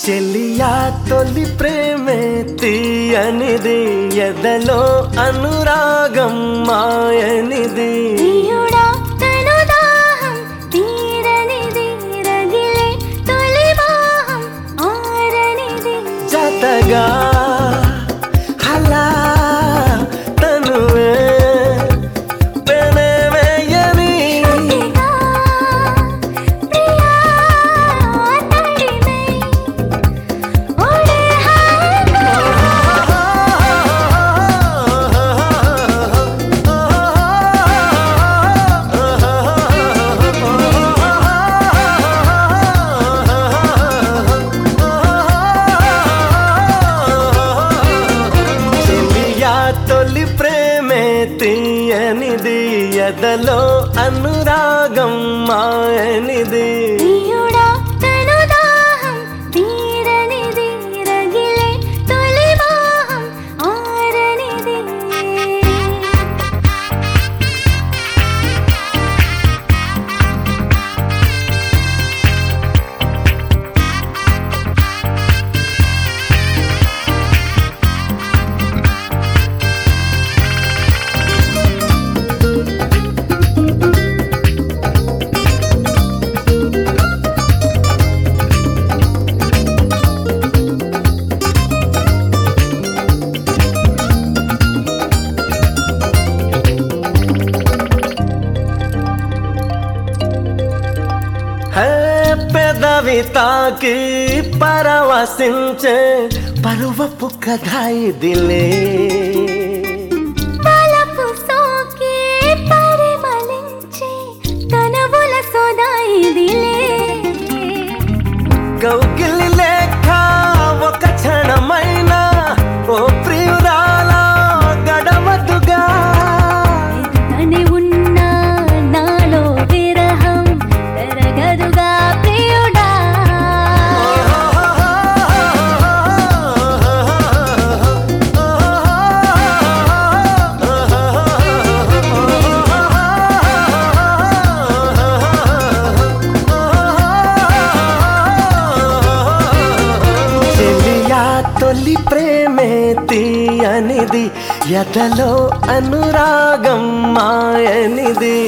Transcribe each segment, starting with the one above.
చెలియా తొలి ప్రేమే తీయనిది ఎదలో అనురాగం మాయనిది ప్రియుడా తను దాహం తీరనిది రగిలే తొలి మోహం ఆరనిది జతగా అలా తనువే పెనవేయని అతిగా ప్రియా తడిమై ఓడే హాగా చెలియా తొలి ప్రేమే తీయనిది ఎదలో అనురాగం మాయనిది ప్రియుడా తను దాహం తీరనిది రగిలే తొలి మోహం ఆరనిది హే పెదవి తాకి పరవశించే పరువపు కథ ఇదిలే తలపు సోకి పరిమళించే కనవుల సోదా ఇదిలే కౌగిలి లేక ఒక క్షణమైన ఓ ప్రియురాల గడవదుగా తనే ఉన్నా నాలో విరహం తరగదుగా ప్రియుడా చెలియా తొలి ప్రేమే తీయనిది ఎదలో అనురాగం మాయనిది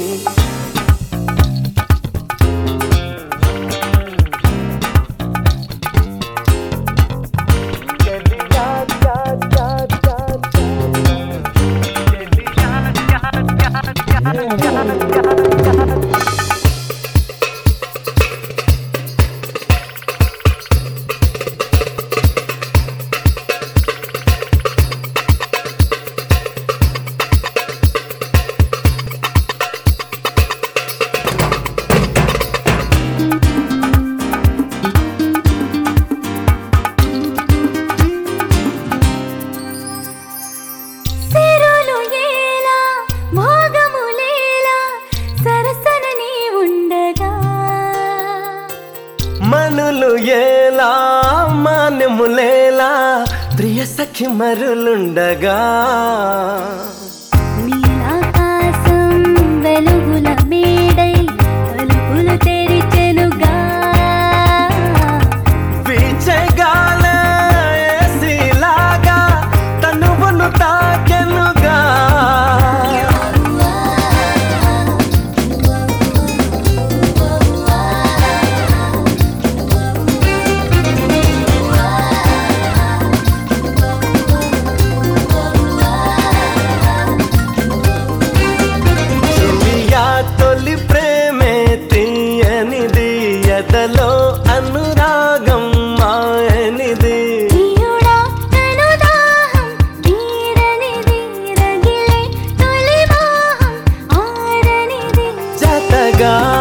సిరులు ఏలా భోగములేలా సరసన నీ ఉండగా మనులు ఏలా మాన్యములేలా ప్రియ సఖి మరులుండగా నీలాకాశం వెలుగుల మేడై తలుపులు తెరిచెనుగా వీచగాలే ఏసీలాగా తనువును తాకెనుగా చెలియా తొలి ప్రేమే తీయనిది ఎదలో అనురాగం మాయనిది ప్రియుడా తను దాహం తీరనిది రగిలే తొలి మోహం ఆరనిది జతగా